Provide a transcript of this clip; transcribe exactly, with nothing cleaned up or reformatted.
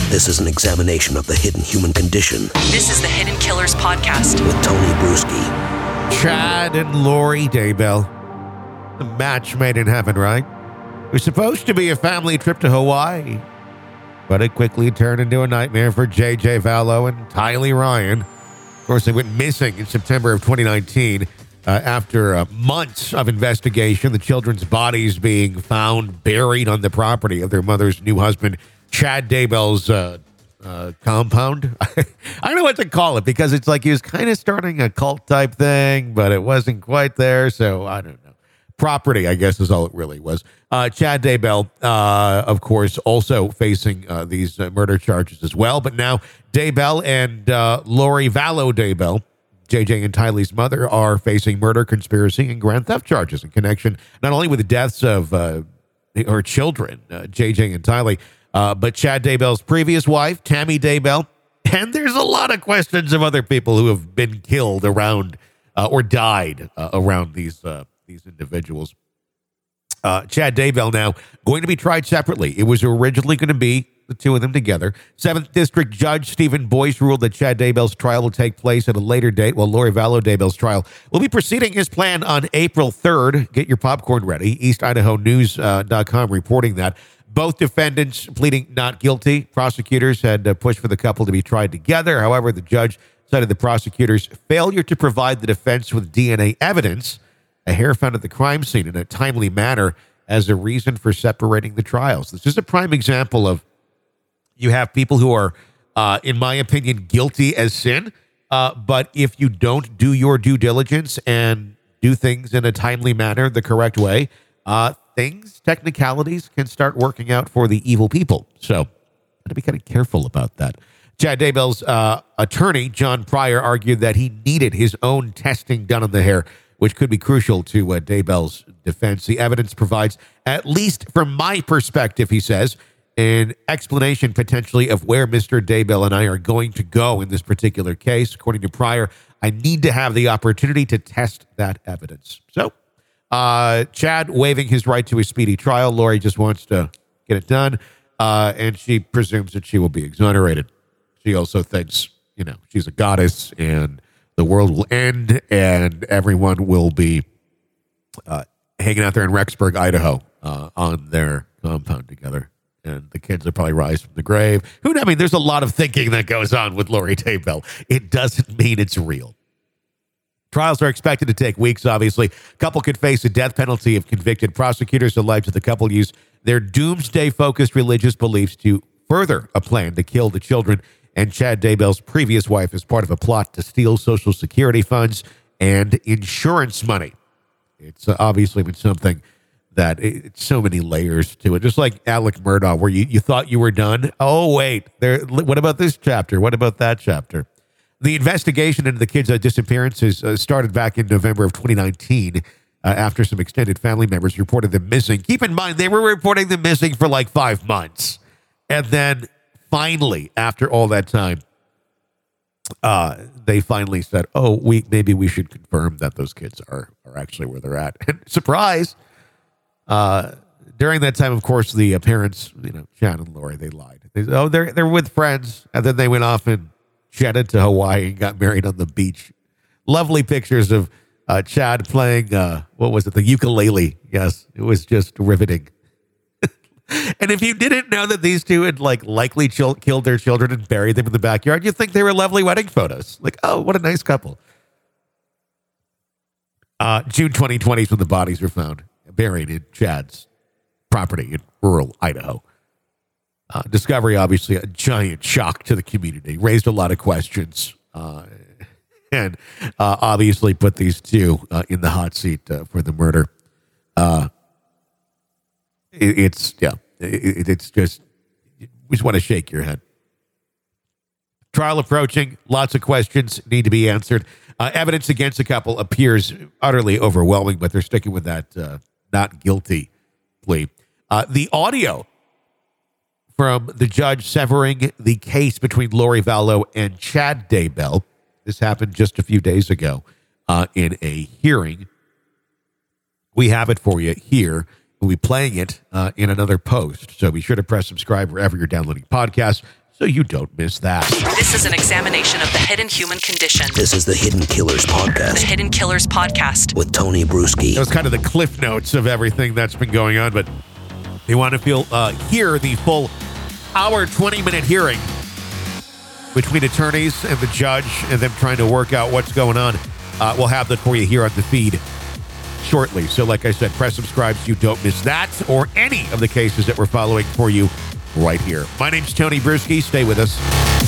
This is an examination of the hidden human condition. This is the Hidden Killers Podcast with Tony Bruschi. Chad and Lori Daybell. A match made in heaven, right? It was supposed to be a family trip to Hawaii, but it quickly turned into a nightmare for J J Vallow and Tylee Ryan. Of course, they went missing in September of twenty nineteen uh, after uh, months of investigation, the children's bodies being found buried on the property of their mother's new husband, Chad Daybell's uh, uh, compound. I don't know what to call it because it's like he was kind of starting a cult type thing, but it wasn't quite there, so I don't know. Property, I guess, is all it really was. Uh, Chad Daybell, uh, of course, also facing uh, these uh, murder charges as well. But now Daybell and uh, Lori Vallow Daybell, J J and Tylee's mother, are facing murder, conspiracy, and grand theft charges in connection not only with the deaths of uh, her children, uh, J J and Tylee, uh, but Chad Daybell's previous wife, Tammy Daybell. And there's a lot of questions of other people who have been killed around uh, or died uh, around these uh these individuals. Uh, Chad Daybell now going to be tried separately. It was originally going to be the two of them together. Seventh District Judge Stephen Boyce ruled that Chad Daybell's trial will take place at a later date, while Lori Vallow Daybell's trial will be proceeding as planned on April third. Get your popcorn ready. East Idaho News dot com reporting that. Both defendants pleading not guilty. Prosecutors had uh, pushed for the couple to be tried together. However, the judge cited the prosecutors' failure to provide the defense with D N A evidence, a hair found at the crime scene, in a timely manner as a reason for separating the trials. This is a prime example of you have people who are, uh, in my opinion, guilty as sin, uh, but if you don't do your due diligence and do things in a timely manner, the correct way, uh, things, technicalities can start working out for the evil people. So, got to be kind of careful about that. Chad Daybell's uh, attorney, John Pryor, argued that he needed his own testing done on the hair, which could be crucial to uh, Daybell's defense. The evidence provides, at least from my perspective, he says, an explanation potentially of where Mister Daybell and I are going to go in this particular case. According to Pryor, I need to have the opportunity to test that evidence. So, uh, Chad waiving his right to a speedy trial. Lori just wants to get it done, uh, and she presumes that she will be exonerated. She also thinks, you know, she's a goddess and the world will end and everyone will be uh, hanging out there in Rexburg, Idaho, uh, on their compound together. And the kids will probably rise from the grave. Who knows? I mean, there's a lot of thinking that goes on with Lori Daybell. It doesn't mean it's real. Trials are expected to take weeks, obviously. Couple could face a death penalty if convicted. Prosecutors allege that the couple use their doomsday-focused religious beliefs to further a plan to kill the children and Chad Daybell's previous wife as part of a plot to steal Social Security funds and insurance money. It's uh, obviously been something that it, it's so many layers to it. Just like Alec Murdaugh, where you, you thought you were done. Oh, wait, there. What about this chapter? What about that chapter? The investigation into the kids' uh, disappearances uh, started back in November of twenty nineteen uh, after some extended family members reported them missing. Keep in mind, they were reporting them missing for like five months. And then finally, after all that time, uh, they finally said, oh, we maybe we should confirm that those kids are, are actually where they're at. And surprise! Uh, during that time, of course, the uh, parents, you know, Chad and Lori, they lied. They said, oh, they're, they're with friends. And then they went off and jetted to Hawaii and got married on the beach. Lovely pictures of uh, Chad playing, uh, what was it, the ukulele. Yes, it was just riveting. And if you didn't know that these two had like likely chil- killed their children and buried them in the backyard, you'd think they were lovely wedding photos. Like, oh, what a nice couple. Uh, June twenty twenty is when the bodies were found, buried in Chad's property in rural Idaho. Uh, discovery, obviously, a giant shock to the community, raised a lot of questions, uh, and uh, obviously put these two uh, in the hot seat uh, for the murder. Uh, it, it's, yeah, it, it's just, you just want to shake your head. Trial approaching, lots of questions need to be answered. Uh, evidence against the couple appears utterly overwhelming, but they're sticking with that uh, not guilty plea. Uh, the audio from the judge severing the case between Lori Vallow and Chad Daybell, this happened just a few days ago uh, in a hearing. We have it for you here. We'll be playing it uh, in another post, so be sure to press subscribe wherever you're downloading podcasts so you don't miss that. This is an examination of the hidden human condition. This is the Hidden Killers The Podcast Hidden Killers Podcast. with Tony Bruschi. That was kind of the cliff notes of everything that's been going on, but if you want to feel uh, hear the full hour, twenty-minute hearing between attorneys and the judge and them trying to work out what's going on, uh, we'll have that for you here on the feed shortly. So like I said, press subscribe so you don't miss that or any of the cases that we're following for you right here. My name's Tony Bruschi. Stay with us.